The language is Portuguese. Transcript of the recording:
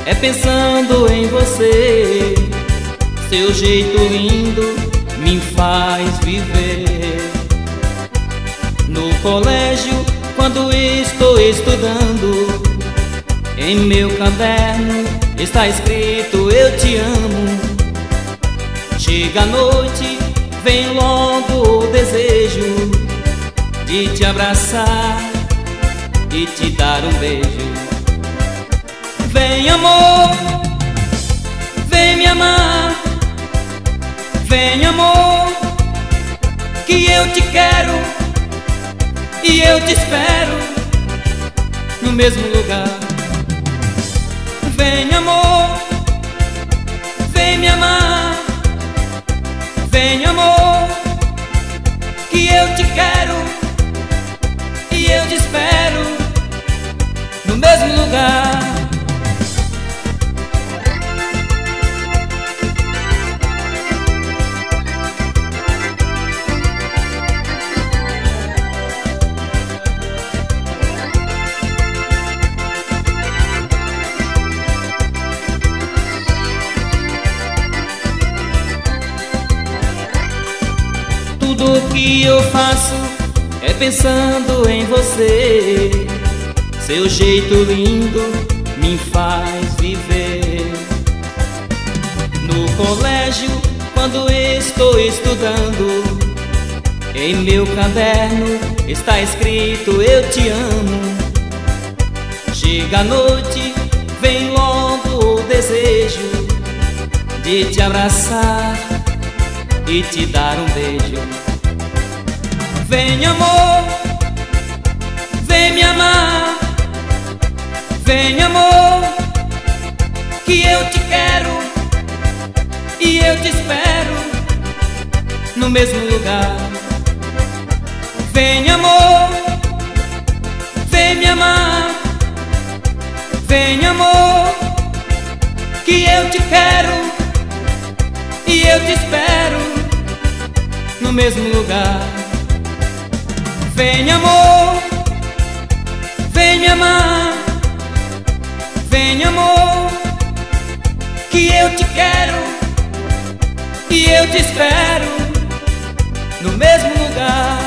é pensando em você. Seu jeito lindo me faz viver. No colégio, quando estou estudando, em meu caderno está escrito eu te amo. Chega a noite, vem logo o desejo de te abraçar e te dar um beijo. Vem amor, vem me amar. Vem amor, que eu te quero e eu te espero no mesmo lugar. Vem amor, vem me amar. Vem amor, que eu te quero e eu te espero no mesmo lugar. Tudo que eu faço é pensando em você. Seu jeito lindo me faz viver. No colégio, quando estou estudando, em meu caderno está escrito eu te amo. Chega a noite, vem logo o desejo de te abraçar e te dar um beijo. Vem amor, vem me amar. Vem amor, que eu te quero e eu te espero no mesmo lugar. Vem amor, vem me amar. Vem amor, que eu te quero e eu te espero no mesmo lugar. Vem amor, vem me amar. Vem amor, que eu te quero e eu te espero no mesmo lugar.